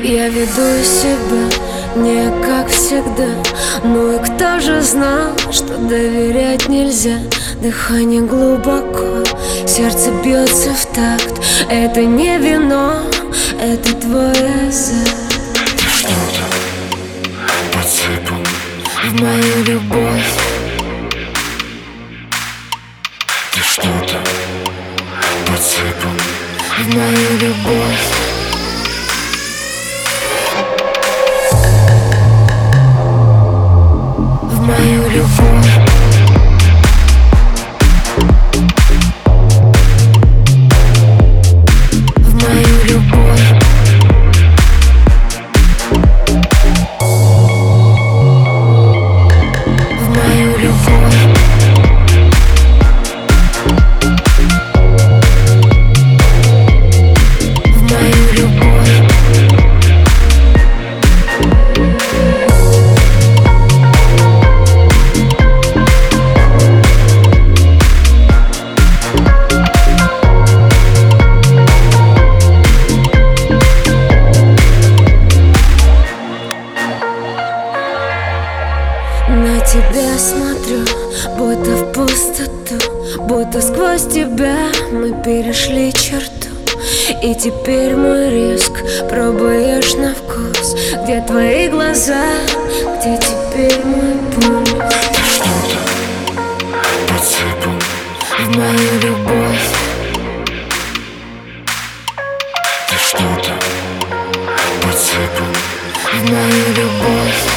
Я веду себя не как всегда. Ну и кто же знал, что доверять нельзя? Дыхание глубоко, сердце бьется в такт. Это не вино, это твой азарт. Ты что-то подсыпал В мою любовь. Ты что-то подсыпал В мою любовь. В мою любовь. В мою любовь. В мою любовь. В мою любовь. На тебя смотрю, будто в пустоту, будто сквозь тебя мы перешли черту. И теперь мой риск пробуешь на вкус. Где твои глаза, где теперь мой пульс? Ты что-то подсыпал В мою любовь. Ты что-то подсыпал В мою любовь.